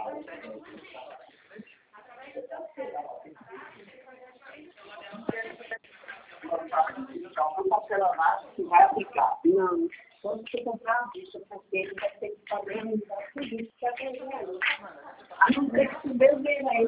Então, o porcelanato que vai aplicar. Não. Quando você comprar um disco, porque ele vai ter que fazer tudo isso que é a não ser que o meu venha